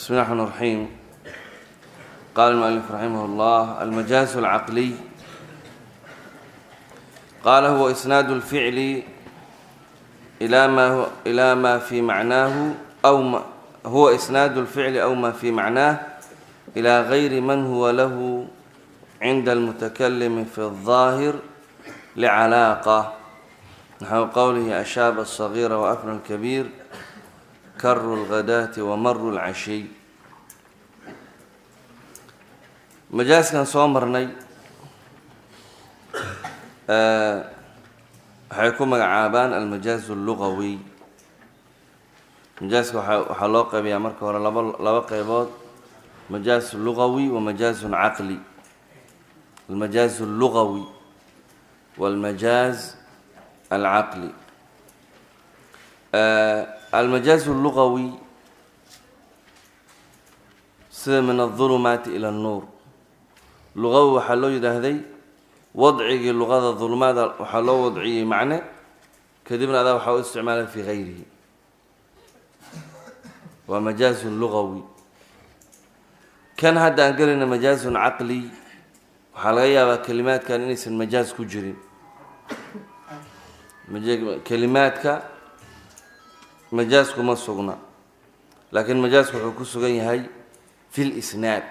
بسم الله الرحمن الرحيم. قال المؤلف رحمه الله: المجاز العقلي قال هو إسناد الفعل إلى ما في معناه هو إسناد الفعل أو ما في معناه إلى غير من هو له عند المتكلم في الظاهر لعلاقة، نحو قوله: أشاب الصغير وأفنى الكبير، كر الغداة ومر العشي. majaaskan soo marnay waxay ku magacaabaan almajaaz allugawi. majaaska waxaa loo qaybiyaa marka hore laba qaybood: majaaz lugawi wa majaazun caqli. almajaaz allugawi walmajaaz alcaqli. almajaaz allugawi sida min adulumaati ila annuur. lugawi waxaa loo yidhaahday wadcigii luqada dulumaada waxaa loo wadciyey macne, kadibna adaa waxaa u isticmaalay fii gayrihi. waa majaazun lugawi. kan hadda aan gelayna majaazun caqli, waxaa laga yaabaa kelimaadkan inaysan majaaz ku jirin. kelimaadka majaaz kuma sugna, laakiin majaazku wuxuu ku sugan yahay fi lisnaad.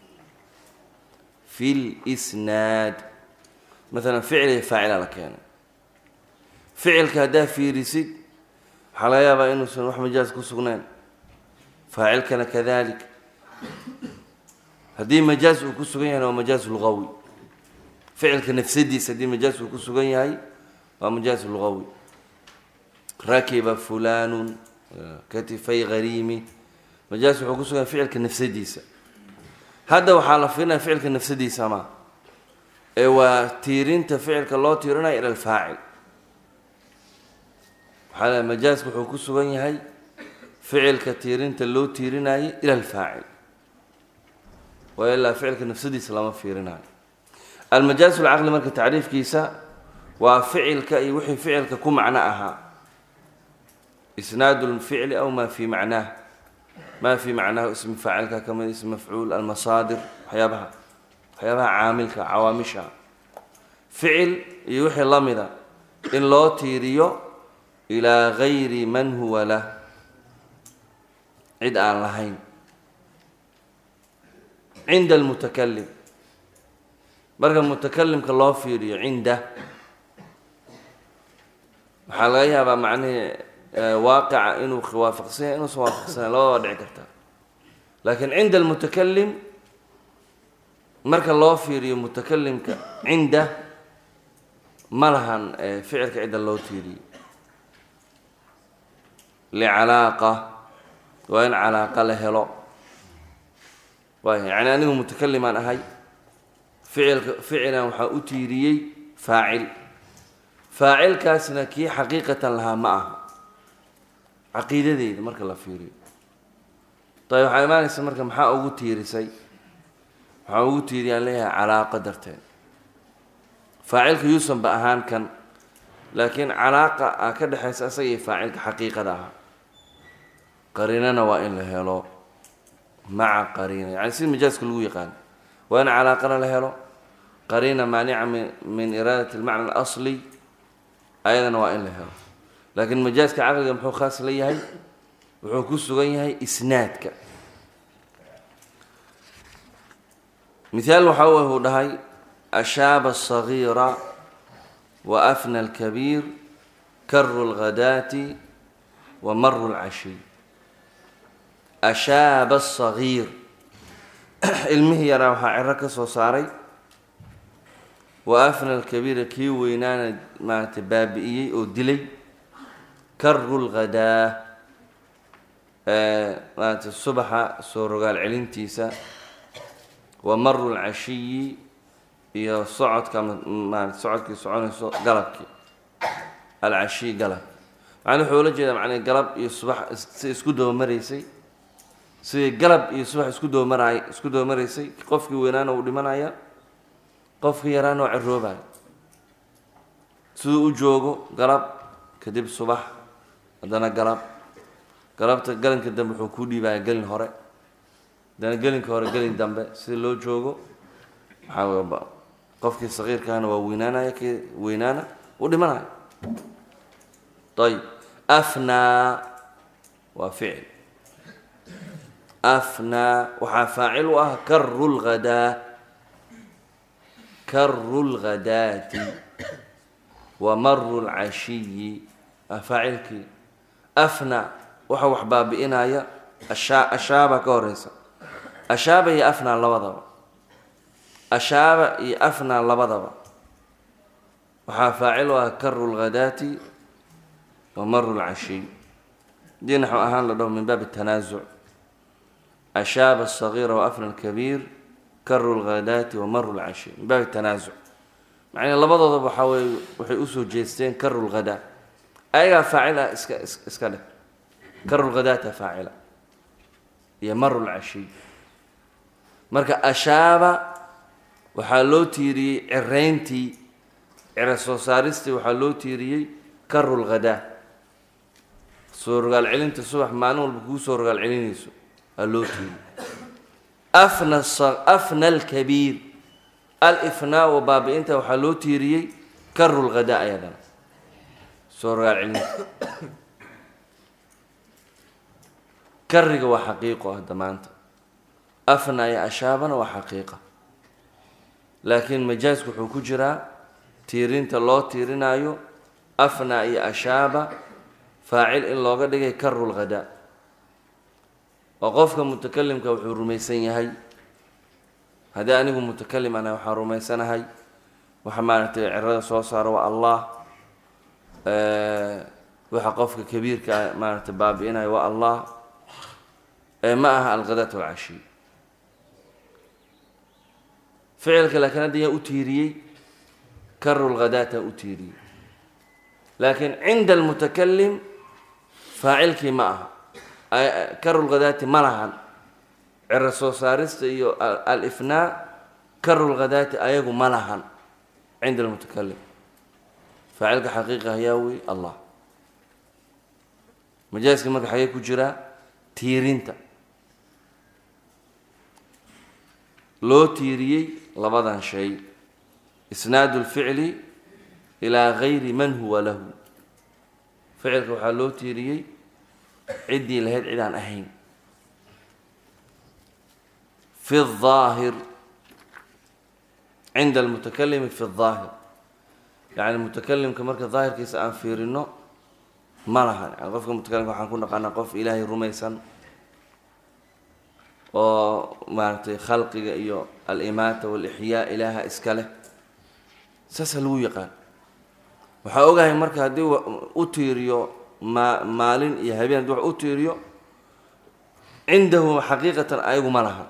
fi lisnaad maalan ficil iyo faacila la keenay. ficilka haddaa fiirisid waxaa laga yaabaa inuusan wax majaaz ku sugnayn, faacilkana kadalik. haddii majaaz uu ku sugan yahayna waa majaaz lugawi. ficilka nafsadiisa haddii majaaz uu ku sugan yahay waa majaaz lugawi. rakiba fulanun katifay gariimi, majaaz wuxuu ku sugan yahay ficilka nafsadiisa. hadda waxaa la fiirinaya ficilka nafsadiisa ma ee waa tiirinta ficilka loo tiirinayo ila alfaacil. waxaa la majaazka wuxuu ku sugan yahay ficilka tiirinta loo tiirinayo ila alfaacil, waa ilaa ficilka nafsadiisa lama fiirinayo. almajaaz alcaqli marka tacriifkiisa waa ficilka iyo wixii ficilka ku macno ahaa. isnaadu lficli aw maa fii macnaah. maa fii macnaahu ismi faacilka ka mid, ismi mafcuul, almasaadir, waxyaabaha caamilka cawaamisha. ficil iyo wixii la mida in loo tiiriyo ilaa gayri man huwa lah, cid aan lahayn. cinda almutakalim, marka mutakalimka loo fiiriyo cinda, waxaa laga yaabaa macnihii waaqica inuu waafaqsan yahay inuusan waafaqsanayn, labadaba dhici karta. laakiin cinda almutakalim marka loo fiiriyo mutakalimka cinda ma lahan ficilka cidda loo tiiriyo. licalaaqa, waa in calaaqa la helo. yani anigu mutakalimaan ahay, ficilan waxaa u tiiriyey faacil. faacilkaasna kii xaqiiqatan lahaa ma aha caqiidadeeda marka la fiiriyo. ayb waxaa imaanaysa marka maxaa ugu tiirisay? waxaa ugu tiiriyaan leeyahay calaaqa darteed. faacilka yuusan ba ahaan kan, laakiin calaaqa a ka dhexaysa asaga iyo faacilka xaqiiqada aha. qariinana waa in la helo maca qariina, yani sida majaaska lagu yaqaan. waa in calaaqana la helo, qariina maanica min iraadat almacna alasli ayadana waa in la helo. laakiin majaaska caqliga muxuu khaas la yahay? wuxuu ku sugan yahay isnaadka. mithaal waxaa uu dhahay: ashaaba asagiira wa afna alkabiir, karu lghadaati wa maru lcashiy. ashaaba asagiir, ilmihii yaraa waxaa ciro ka soo saaray. wa afna alkabiira, kii weynaana maaragtay baabi'iyey oo dilay. karu lghadaa, maaragtay subaxa soo rogaal celintiisa. wa maru lcashiyi, iyo socodka maarata socodkii soconayso galabkii. alcashiy galab, macnaa wuxuu la jeedaa macnaa galab iyo subax si isku dabamaraysay. sidii galab iyo subax isku dabamaraysay. qofkii weynaana uu dhimanaya, qofkii yaraana oo ciroobaya. siduu u joogo galab, kadib subax, haddana galab. galabta galanka dambe wuxuu kuu dhiibaya gelin hore. dana gelinka hore gelin dambe sida loo joogo waxaa qofkii sagiirkaana waa weynaanaya kii weynaana u dhimanaya ayib afnaa waa ficil afnaa waxaa faacil u ah karu lghadaa karu lghadaati wa maru lcashiyi faacilkii afnaa waxa wax baabi'inaya ashaaba ka horeysa ashaaba iyo afnaa labadaba ashaaba iyo afnaa labadaba waxaa faacil u ah karu lghadaati wa maru lcashiy dii naxو ahaan la dhaho min baab التanaasuc ashaaba الصaغيira وafna الkabiir karu lghadaati wa maru lcashiy min baab التanaasuc macnaa labadoodaba waxaa weye waxay usoo jeesteen karu lghadaa ayagaa faacil ah iska dheh karu lghadaata faacila iyo maru lcashiy marka ashaaba waxaa loo tiiriyey cirayntii ciro soo saaristii waxaa loo tiiriyey karu lghadaa soo rogaal celinta subax maalin walba kuu soo rogaal celinayso aa loo tiiriyey afna alkabiir alifnaa wa baabi-inta waxaa loo tiiriyey karu lghadaa ayadana soo rogaal celinta kariga waa xaqiiqo hadda maanta afna iyo ashaabana waa xaqiiqa laakiin majaasku wuxuu ku jiraa tiirinta loo tiirinaayo afna iyo ashaaba faacil in looga dhigay karu lghadaa oo qofka mutakalimka wuxuu rumaysan yahay haddii anigu mutakalim ana waxaan rumaysanahay waxa maaragtay cirada soo saaro waa allah waxa qofka kabiirka maaragtay baabi-inayo waa allah ma aha alghadaat walcashiy ficilka laakiin hadda yaa u tiiriyey karu lghadaata u tiiriyey laakiin cinda almutakalim faacilkii ma aha karu lghadaati ma lahan ciro soo saarista iyo alifnaa karu lghadaati ayagu ma lahan cinda almutakalim faacilka xaqiiqa hayaawi allah majaaska marka xagee ku jiraa tiirinta loo tiiriyey labadan shay isnaadu lficli ilaa gayri man huwa lahu ficilka waxaa loo tiiriyey ciddii lahayd cid aan ahayn fi الظaahir cinda almutakalimi fi الظaahir yani mutakalimka marka daahirkiisa aan fiirino ma lahan yani qofka mutakalimka waxaan ku naqaanaa qof ilaahay rumaysan oo maaragtay khalqiga iyo alimaata walixyaa ilaaha iska leh saasa lagu yaqaan waxaa ogahay marka haddii u tiiriyo maalin iyo habeen haddii wax u tiiriyo cindahu xaqiiqatan ayagu ma lahan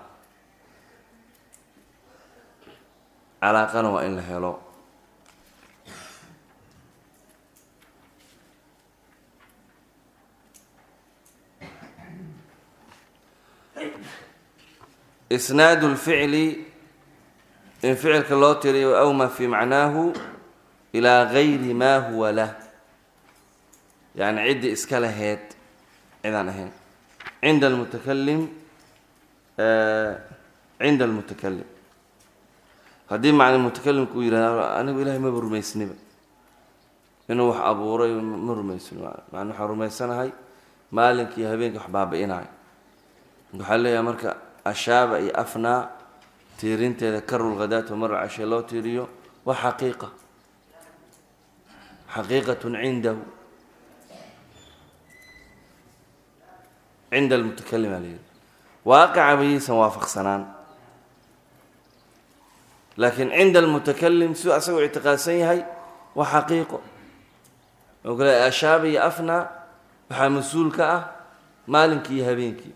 calaaqana waa in la helo isnaad lficli in ficilka loo tiriyo aw ma fi macnaahu ilaa gayri ma huwa lah yani ciddii iska laheyd cidaan ahayn cinda almutakalim cinda almutakalim haddii macna mutakalimku uu yihahdo anigu ilahay maba rumaysniba inuu wax abuuray ma rumaysni macna waxaan rumaysanahay maalinka iyo habeenka wax baabi-inayo waxaa leeyahay marka ashaaba iyo afnaa tiirinteeda karu lghadaat wa mara cashe loo tiiriyo waa xaqiiqa xaqiiqatun cindahu cinda almutakalim aa layidhi waaqica bayaysan waafaqsanaan laakiin cinda almutakalim siduu asagoo ictiqaadsan yahay waa xaqiiqo oo kale ashaaba iyo afnaa waxaa mas-uul ka ah maalinkii iyo habeenkii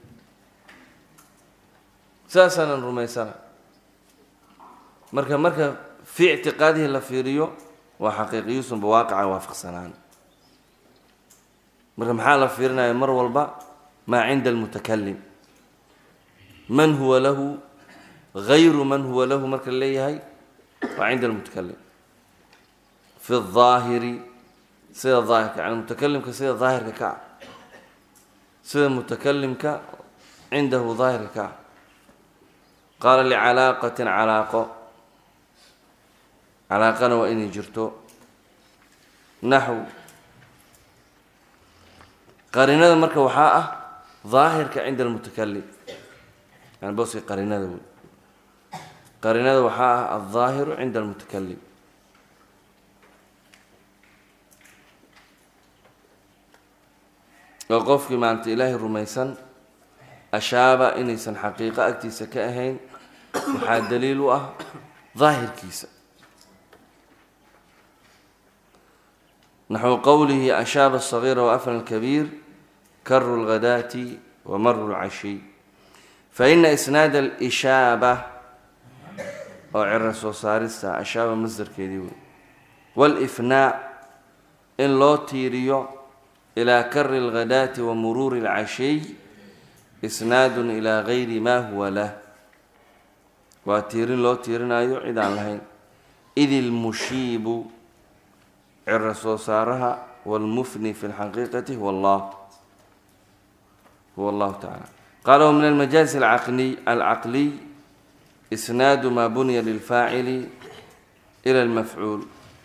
saasaanan rumaysana marka fii ictiqaadihi la fiiriyo waa xaqiiqiyuusunba waaqica waafaqsanaan marka maxaa la fiirinaya mar walba maa cinda almutakalim man huwa lahu gayru man huwa lahu marka la leeyahay waa cinda almutakalim fi الظaahiri sida daahirka yani mutakalimka sida daahirka ka ah sida mutakalimka cindahu daahirka ka ah qaala licalaaqatin calaaqana waa inay jirto. naxw qarinada marka waxaa ah daahirka cinda almutakalim, yani booskii qarinada wey. qarinada waxaa ah aldaahiru cinda almutakalim. oo qofkii maanta ilaahay rumaysan ashaaba inaysan xaqiiqo agtiisa ka ahayn waxaa daliil u ah daahirkiisa. naxwu qowlihi ashaaba asagiira waafna alkabiir karu lghadaati wamaru lcashiy. faina isnaad alishaaba oo ciro soo saarista ashaaba masdarkeedii wey. waalifnaa in loo tiiriyo ilaa kari lghadaati wa muruuri lcashiy isnaadun ilaa gayri maa huwa lah, waa tiirin loo tiirinayo cid aan lahayn. id ilmushiibu ciro soo saaraha waalmufni fi lxaqiiqati huwa allahu tacala. qaala wa min almajaazi alcaqliy isnaadu maa buniya lilfaacili ila almafcuul.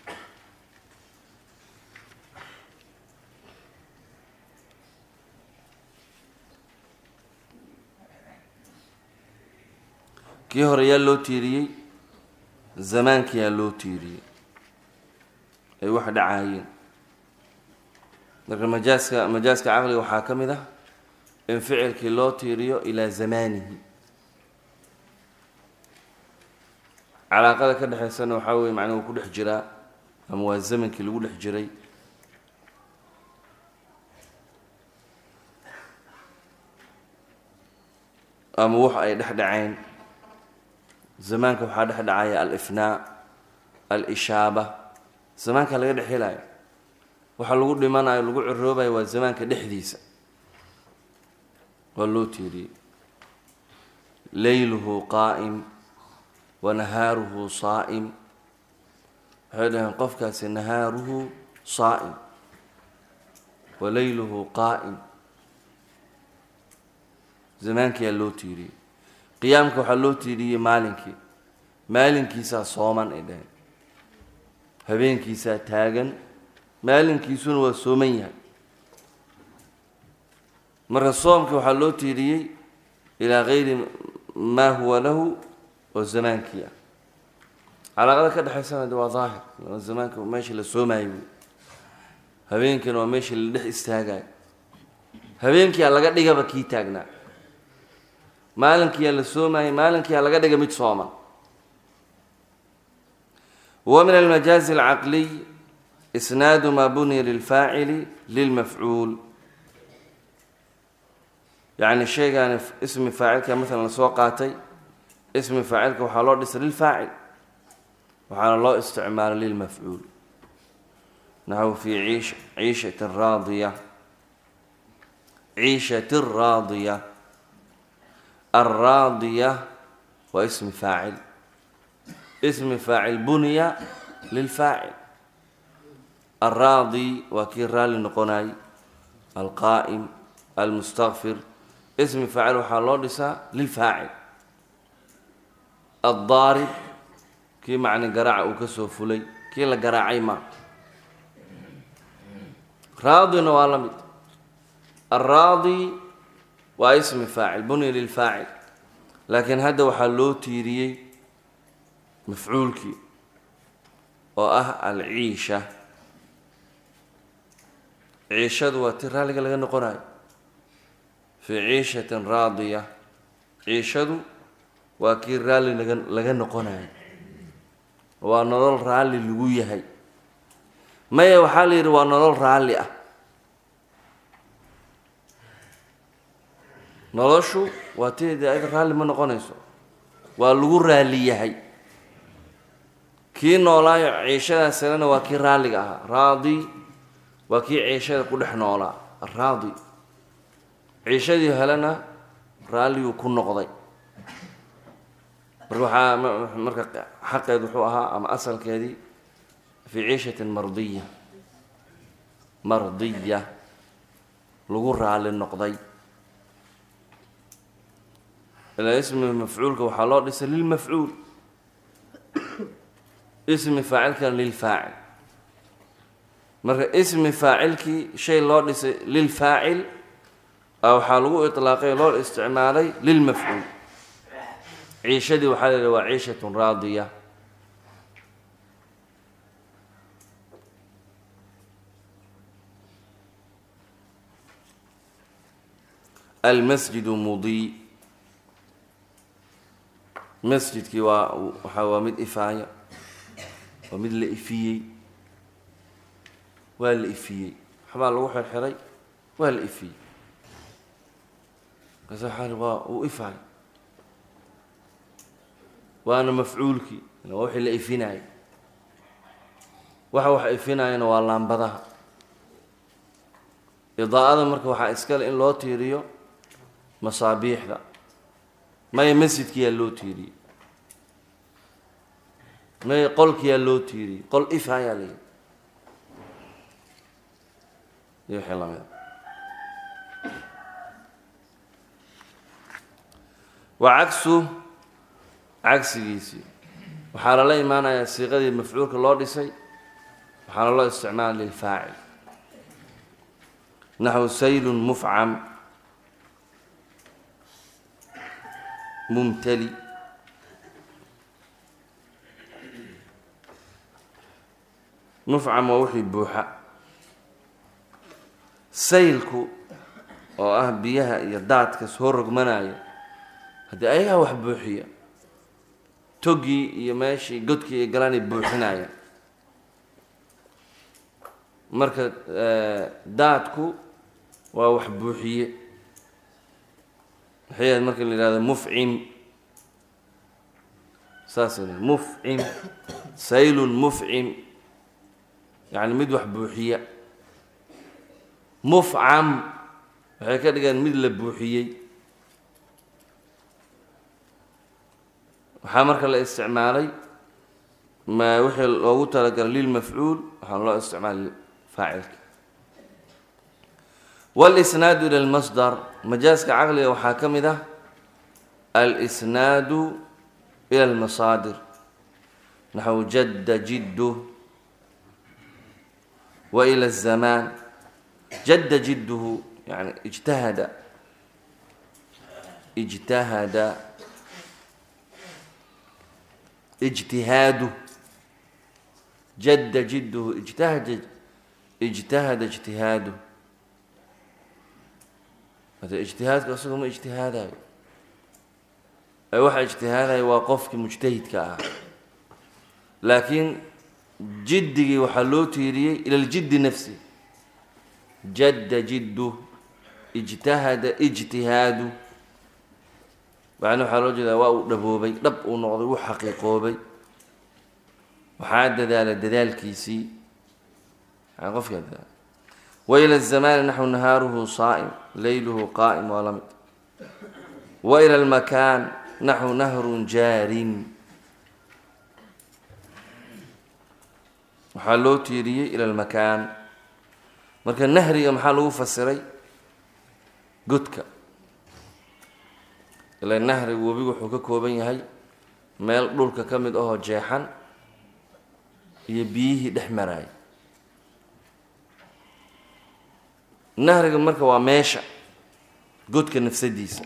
kii hore yaa loo tiiriyey, zamaankiyaa loo tiiriyey ay wax dhacaayeen. marka majaaska caqliga waxaa ka mid ah in ficilkii loo tiiriyo ilaa zamaanihi. calaaqada ka dhexaysana waxaa weye macnaa wuu ku dhex jiraa ama waa zamankii lagu dhex jiray. ama wax ay dhex dhaceen. zamaanka waxaa dhex dhacaya alifnaa alishaaba, zamaanka laga dhex helayo. waxa lagu dhimanayo lagu ciroobayo waa zamaanka dhexdiisa, waa loo tiiriyey. layluhu qaa'im wa nahaaruhu saa'im. waxay dhaheen qofkaasi nahaaruhu saa'im wa layluhu qaa'im. zamaankiyaa loo tiiriyey. qiyaamka waxaa loo tiiriyey maalinkiisaa sooman ay dhaheen. habeenkiisaa taagan, maalinkiisuna waa sooman yahay. marka soomka waxaa loo tiiriyey ilaa gayri maa huwa lahu oo zamaankii ah. calaaqada ka dhexaysana de waa daahir, waa zamaanka meeshii la soomayo wey. habeenkiina waa meeshii la dhex istaagayo. habeenkiyaa laga dhigaba kii taagnaa, maalinkiyaa la soomayay, maalinkiyaa laga dhiga mid sooman. wa min almajaazi alcaqliy isnaadu maa buniya lilfaacili lilmafcuul. yacni shaygaani ismi faacilka maalan lasoo qaatay, ismi faacilka waxaa loo dhisay lilfaacil, waxaana loo isticmaalay lilmafcuul. naxwu fii ciishati raadiya. ciishati raadiya. alraadiya waa ismi faacil. ismi faacil buniya lilfaacil. alraadi waa kii raalli noqonay. alqaa'im almustakfir. ismi faacil waxaa loo dhisaa lilfaacil. addaarib kii macni garaaca uu ka soo fulay, kii la garaacay ma. raadina waa la mid. alraadi waa ismi faacil buniya lilfaacil, laakiin hadda waxaa loo tiiriyey mafcuulkii oo ah alciisha. ciishadu waa ti raalliga laga noqonayo. fii ciishatin raadiya. ciishadu waa kii raalli laga noqonayo, waa nolol raalli lagu yahay. maya waxaa la yidhi waa nolol raalli ah. noloshu waa teeda ayada raalli ma noqonayso, waa lagu raalli yahay. kii noolaayo ciishadaas helana waa kii raalliga ahaa. raadi waa kii ciishada ku dhex noolaa. araadi ciishadii helana raalliguu ku noqday. marka xaqeed wuxuu ahaa ama asalkeedii fii ciishatin mardiya lagu raalli noqday. إلى اسم مفعولك وحلو ليس للمفعول اسم فاعلك للفاعل مرة اسم فاعلك شيء لو ليس للفاعل أو حلو إطلاقي لو استعمالي للمفعول عيشة وحال وعيشة راضية المسجد مضيء مسجد كي وحوامد إفاية ومد الإفيي والإفيي حمال روح الحري والإفيي كذا حال وإفاية وأنا مفعولك أنا وحي الإفيناي وح إفيناي أنا والله بدها إضاءة مركب وح إسكال إن لو تيريو مصابيح ذا ما يمسجد كي اللو تيري ما يقول كي اللو تيري قل إفها لي يوحي الله ماذا وعكسه عكس جيسي وحال الله إيمانا يصيغة المفعول كالله ديسي وحال الله استعمال للفاعل نحو سيل مفعم ممتلي مفعم ووحي بوحة سيلكو oo biyaha iyo daadka soo rogmanaya hadii ayaga wax buuxiya togi iyo meeshii godkii ay galaan buuxinaya marka daadku waa wax buuxiye waxay marka la yiraahdo muf'im saasan muf'im saylun muf'im yani mid wax buuxiya muf'am waxay ka dhigaan mid la buuxiyay waxa marka la isticmaalay ma wixii loogu talagalay lil maf'uul waxa loo isticmaalay faa'ilka wal isnad ila al masdar majaaska aqliga waxa kamida al isnad ila al masadir nahwu jadda jiddu wa ila al zaman jadda jidduhu يعني اجتهد اجتهاده جد جده اجتهد اجتهاده هذا اجتهاد قصدهم اجتهاد اي واحد اجتهاد وقفك مجتهد كا لكن جدي وحلوتي الى الجد نفسه جد جده اجتهد اجتهاده وعنه حلو جدا واو دبوبي دب ونقضي وحقيقوبي وحاد دال كيسي عقف كذا وإلى الزمان نحو نهاره صائم ليله قائم ولمد وإلى المكان نحو نهر جار وحلو تيري إلى المكان marka nahriga maxaa lagu fasiray godka ilaa nahrigu wabigu wuxuu ka kooban yahay meel dhulka kamid ah oo jeexan iyo biyihii dhexmaray nahriga marka waa meesha godka nafsadiisa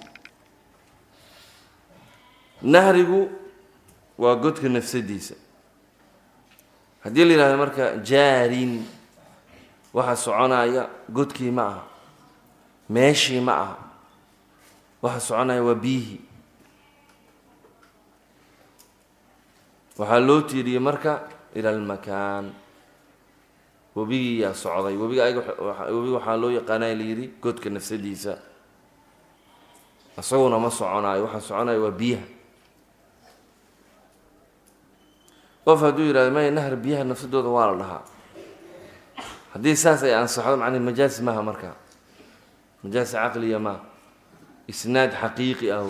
nahrigu waa godka nafsadiisa hadii la yiraahdo marka jaarin waxa soconaya godkii ma aha meeshii ma aha waxa soconaya waa bihi waxa loo tiiriyay marka ila makan wabiga ya socday wabiga waxa loo yaqaanay liiri godka nafsadiisa asaguna ma soconayo waxa soconaya waa biyaha qof haduu yiraahdo ma nahar biyaha nafsadooda waa la dhahaa haddii saas ay ansaxdo macna majaas maaha marka majaas aqliya ma isnaad haqiqi ah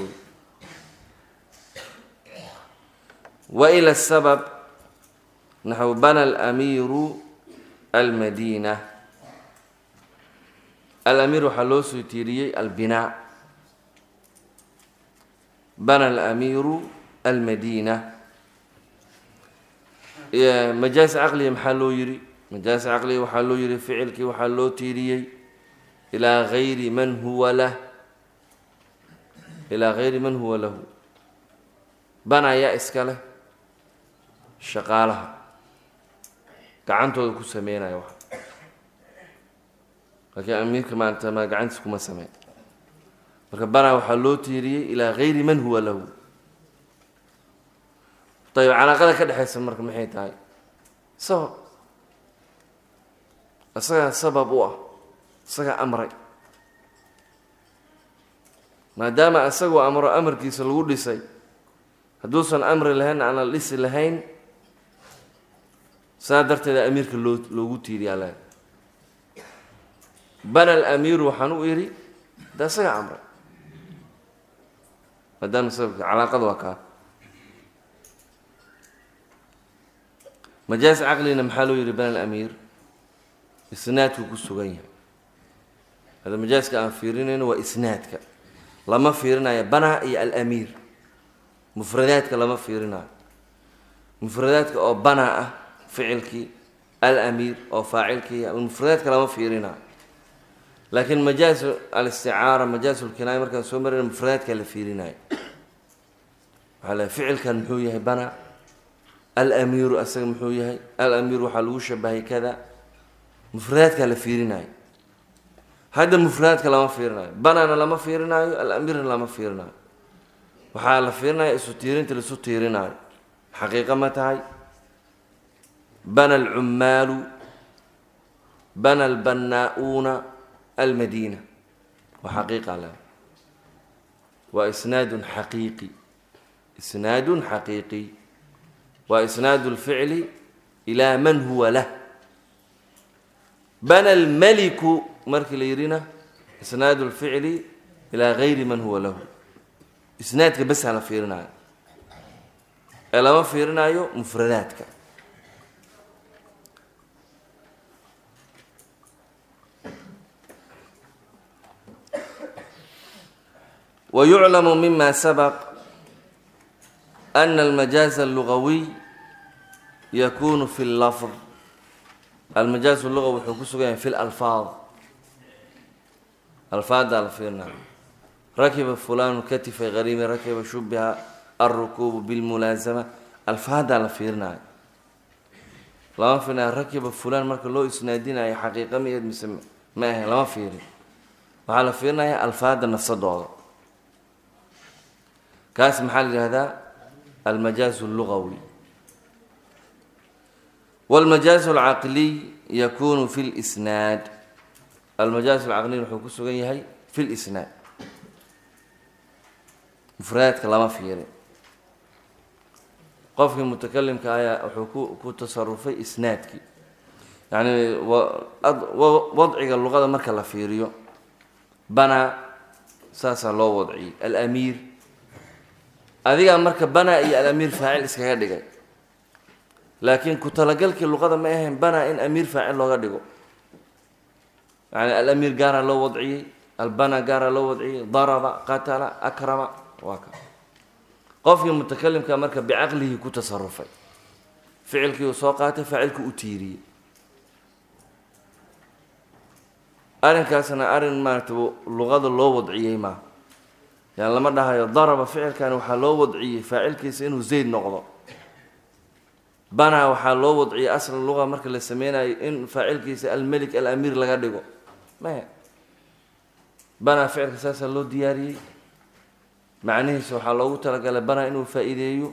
wa ila sabab nahwu bana al-amir al-madina al-amir halu sutiriyay al-bina بنى الأمير المدينة. مجاز عقلي محلو يري، مجاز عقلي وحلو يري فعلك وحلو تيري إلى غير من هو له، إلى غير من هو له. بنى يا إسكاله شقالها قعنتو ku sameeyay wax laakiin amiirka maanta ma gacantiisa kuma sameey. marka bana waxa loo tiiriyay ila ghayri man huwa lahu. طيب علاقada ka dhaxaysa marka maxay tahay? asaga sabab u ah, asaga amray. maadaama asagu amro amarkiisa lagu dhisay, haduusan amri lahayn aan la dhisi lahayn, سادرتي أمير كلو تيري على بنى الأمير وحنو إيري ده سيع عمره ما دام سبب على قدوكا. مجاز عقلنا محلو يري بنى الأمير إسناد وكسوغيه. هذا مجاز كان فيرين وإسنادك لما فيرنا يا بنى يا الأمير مفرداتك لما فيرنا مفرداتك أو بنى فعلك الأمير أو فاعلك المفردات كلام فيرنا. لكن مجاز الاستعارة مجاز الكناية مركز سومر المفردات كلام فيرنا على فعل كان محويه بنى الأمير أسر محويه الأمير وحلوش به كذا مفردات كلام فيرنا. هذا المفردات كلام فيرنا بنى أنا لما فيرنا الأمير لما فيرنا وحال فيرنا سوتيرين تلسوتيرنا حقيقة ما تاي بنى العمال بنى البناؤون المدينة وحقيقة لا وإسناد حقيقي إسناد حقيقي وإسناد الفعل إلى من هو له. بنى الملك مرك ليرنا إسناد الفعل إلى غير من هو له. إسنادك بس على فيرنا إلا ما فيرنا يو مفرداتك. ويعلم مما سبق أن المجاز اللغوي يكون في اللفظ. المجاز اللغوي حكوسه في الألفاظ. الفاظ الفيرنا ركب فلان كتف غريم ركب شبه الركوب بالملازمة الفاظ الفيرنا لا فينا ركب فلان مرك لو إسنادنا هي حقيقة مية مسمى ما هي لا فيري وعلى فيرنا هي الفاظ نفس الضوء كاس محل هذا المجاز اللغوي. والمجاز العقلي يكون في الإسناد. المجاز العقلي حكوسه هي في الإسناد مفردات كلام فيري قف المتكلم كآية حكو تصرفي إسنادك يعني وضعي اللغة مركز فيريو بنى ساسا لو وضعي الأمير هذه مركب بنى الأمير فاعل إسكاها دقي لكن كتلقلك اللغة ما يهم بنى إن أمير فاعل لغة دقو يعني الأمير قارا لو وضعي البنى قارا لو وضعي ضرب قتل أكرم وكذا. قف المتكلم كمركب بعقله كتصرفي فعلك وساقاته فعلك أتيري أرن كاسنا أرن ما تبو اللغة اللو وضعية ما يعني لما ده ضرب فعل كان وحلو وضعي فاعلك إنه زيد نقطة بنى وحلو وضعي أصل اللغة مركز اللي سمينا إن فاعلك الملك الأمير لقدقه ما هي بنى فعل أساسا له دياري معنيه وحلو تلقى بنى إنه فائدة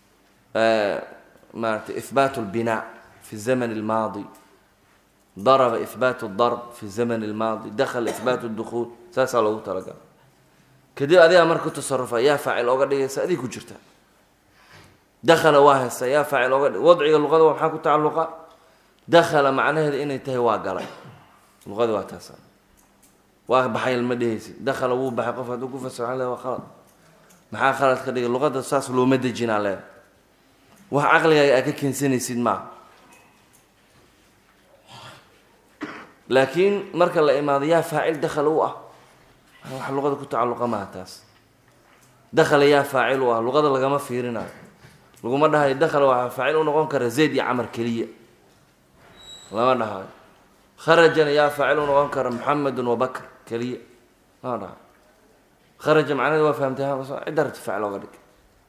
ما إثبات البناء في الزمن الماضي ضرب إثبات الضرب في الزمن الماضي دخل إثبات الدخول أساسا له تلقى كده هذه أمر كنت تصرفها يا فاعل أوقات هذه كجرتها دخل واهس يا فاعل أوقات وضعي اللغة وحكوا تعلقة دخل معناه إن ينتهي واقرا اللغة واتسا وبحي المدهسي دخل أبوه بحي قفة وقفة سبحانه وخلط محا خلط كده اللغة الساس لو مدجين عليه وعقلي أكيد سنة يسيد معه لكن مركز الإماضي يا فاعل دخل هو اللغة كنت تعلقة مع تاس dakhala yaa faacil u ah luqada lagama fiirinayo laguma dhahayo dakhala waxaa faacil u noqon kara zayd iyo camar keliya lama dhahayo kharajana yaa faacil u noqon kara muxamedun wabakr keliya lama dhahayo kharaja macnaheed waa fahamtay cidda rabta faacil ooga dhig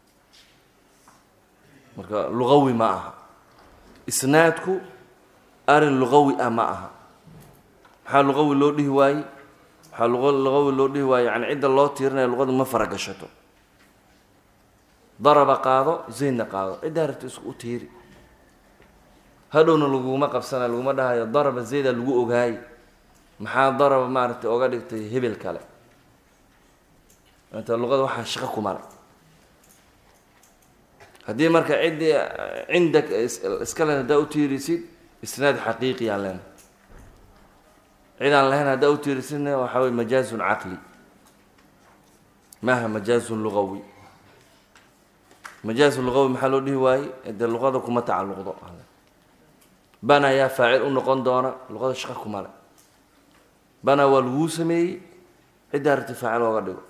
marka lugawi ma aha isnaadku arin lugawi ah ma aha maxaa lugawi loo dhihi waaye waxaa lugawi loo dhihi waaye yani cidda loo tiirinaya luqada ma faragashato daraba qaado zaydna qaado ciddaa rabta isku u tiiri hadhowna laguma qabsanayo laguma dhahayo daraba zayda lagu ogaaye maxaa daraba maaragtay oga dhigtay hebel kale inta luqada waxaa shaqo ku mara haddii marka ciddii cindak iska len haddaa u tiirisid isnaad xaqiiqi aan lena cid aan lahayn haddaa u tiirisidna waxaa weye majaazun caqli maaha majaazun lugawi majaazun lugawi maxaa loo dhihi waaye dee luqada kuma tacalluqdo bana yaa faacil u noqon doona luqada shaqo kuma le bana waa laguu sameeyey ciddaa rabti faacil ooga dhigo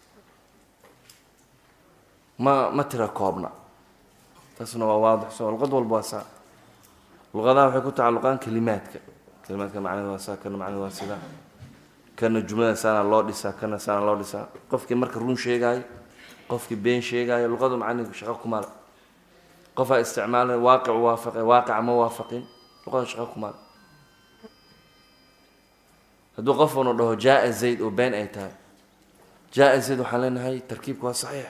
ma tira koobna taasna waa waadix so luqad walba waa saa luqadaha waxay ku tacalluqaan kelimaadka macnaheed waa saa kana macnaheed waa sidaa kana jumlada saana loo dhisaa kana saana loo dhisaa qofkii marka run sheegaayo qofkii been sheegaayo luqadu macnaheedu shaqo kuma le qofaa isticmaalay waaqic waafaqay waaqica ma waafaqin luqada shaqo kuma le hadduu qof unu dhaho jaa zayd oo been ay tahay jaa zayd waxaan leenahay tarkiibka waa saxiix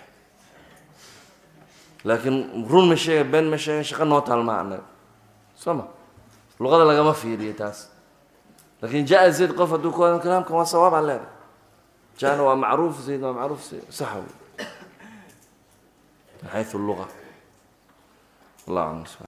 laakiin run ma sheega been ma sheega shaqo noo taalmaa anaga soo ma luqada lagama fiiriyo taas laakiin jaa zayd qof hadduu ku wadan kalaamkan waa sawaab aan leedahay jaana waa macruuf zayd waa macruuf saxa wey min xaysu luga الله أعلم.